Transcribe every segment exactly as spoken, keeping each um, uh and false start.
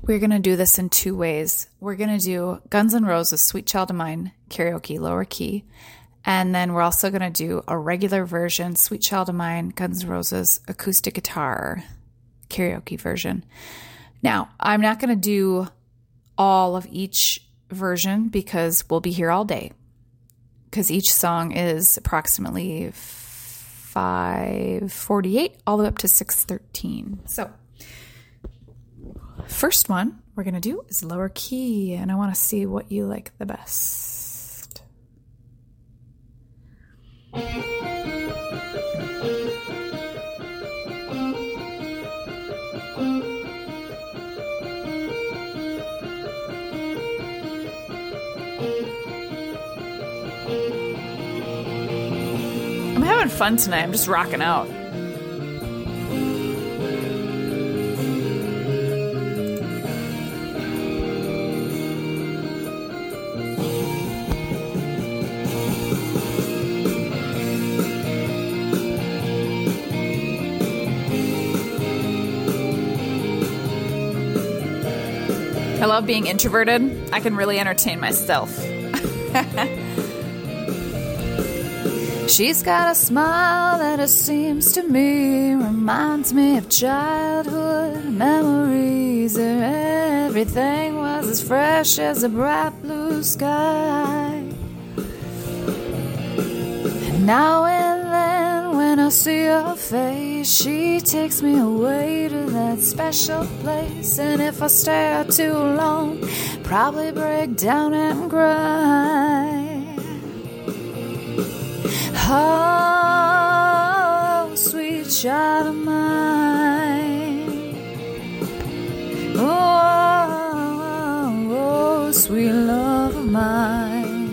We're going to do this in two ways. We're going to do Guns N' Roses, Sweet Child of Mine, karaoke, lower key. And then we're also going to do a regular version, Sweet Child of Mine, Guns N' Roses, acoustic guitar, karaoke version. Now, I'm not going to do all of each version because we'll be here all day. Because each song is approximately five forty-eight all the way up to six thirteen. So, first one we're going to do is lower key, and I want to see what you like the best. I'm having fun tonight. I'm just rocking out. I love being introverted. I can really entertain myself. She's got a smile that it seems to me reminds me of childhood memories. Everything was as fresh as a bright blue sky. And now and then when I see her face, she takes me away to that special place. And if I stare too long, probably break down and cry. Oh, sweet child of mine. Oh, oh, sweet love of mine.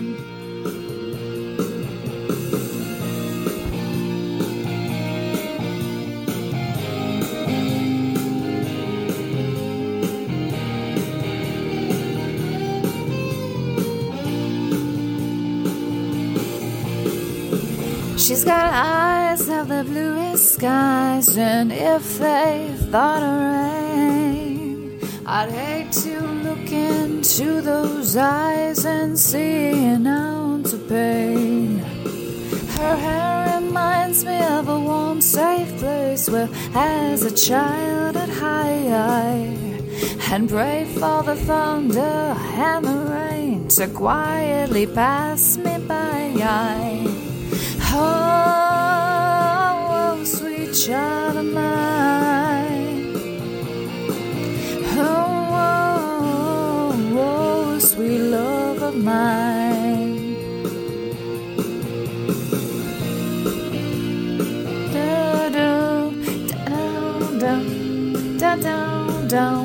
She's got eyes of the bluest skies, and if they thought of rain, I'd hate to look into those eyes and see an ounce of pain. Her hair reminds me of a warm, safe place where, as a child, I'd hide and pray for the thunder and the rain to quietly pass me by. Oh, oh, sweet child of mine. Oh, oh, oh, sweet love of mine. Da-do, da-do, da-do, da-do.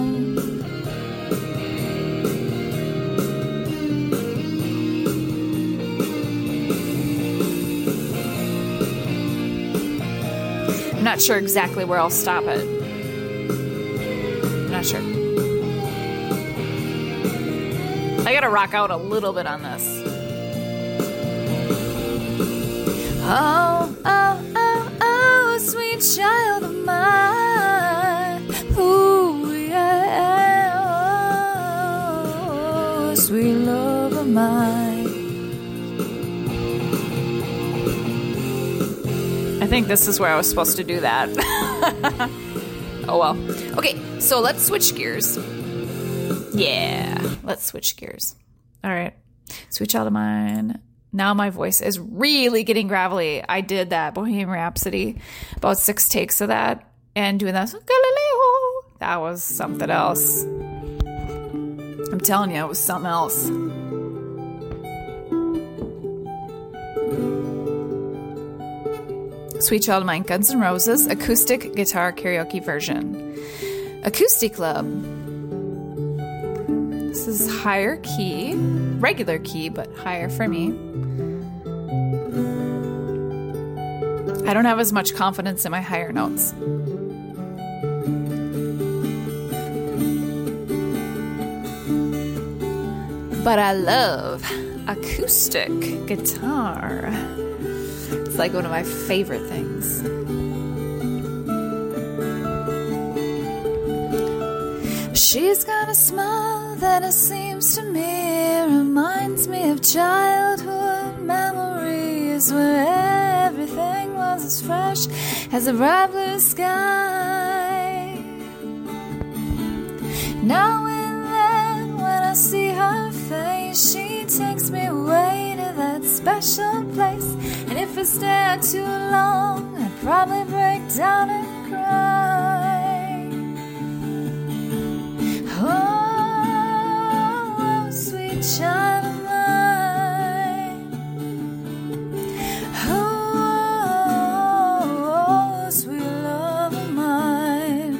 I'm not sure exactly where I'll stop it. I'm not sure. I gotta rock out a little bit on this. Oh, oh, oh, oh, sweet child of mine. Ooh, yeah. Oh, sweet love of mine. I think this is where I was supposed to do that. Oh well. Okay, so let's switch gears. Yeah, let's switch gears. All right. Sweet child of mine. Now my voice is really getting gravelly. I did that Bohemian Rhapsody, about six takes of that, and doing that Galileo. That was something else. I'm telling you, it was something else. Sweet Child of Mine, Guns N' Roses, acoustic guitar karaoke version. Acoustic Club. This is higher key, regular key, but higher for me. I don't have as much confidence in my higher notes. But I love acoustic guitar. It's like one of my favorite things. She's got a smile that it seems to me reminds me of childhood memories where everything was as fresh as a bright blue sky. Now and then when I see her face, she takes me away to that special place. And if I stare too long, I'd probably break down and cry. Oh, sweet child of mine. Oh, sweet love of mine.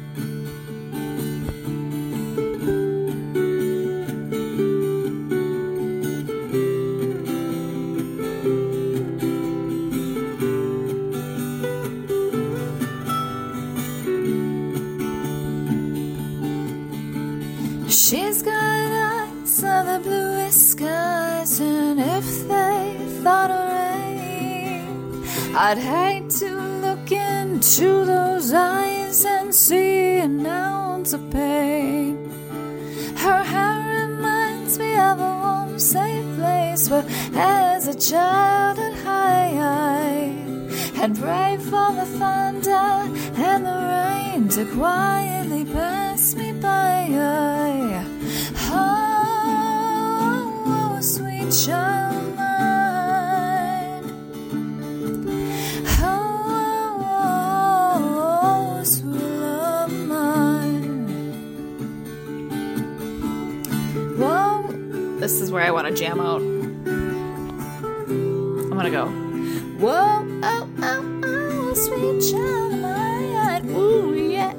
She's got eyes of the bluest skies, and if they thought of rain, I'd hate to look into those eyes and see an ounce of pain. Her hair reminds me of a warm, safe place where, as a child at high, I had prayed for the thunder and the rain to quietly pass me by. Oh, sweet child of mine. Oh, sweet love of mine. Whoa. This is where I want to jam out. I'm going to go. Whoa, oh, oh, oh, sweet child of mine. Ooh, yeah.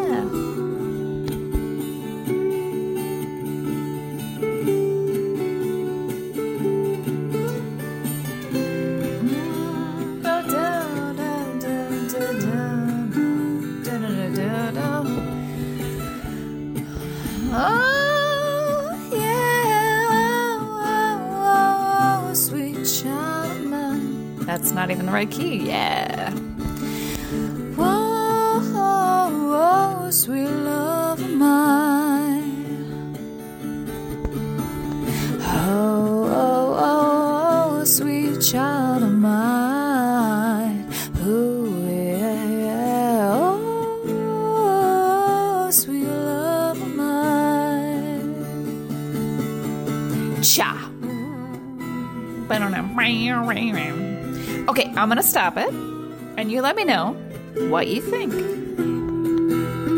Oh, yeah, oh, oh, oh, sweet child of mine. That's not even the right key. Yeah. Whoa, oh, oh, sweet love of mine. Oh, oh, oh, sweet child of mine. Ooh, yeah, yeah. Oh, sweet love of mine. Cha. I don't know. Okay, I'm going to stop it, and you let me know what you think.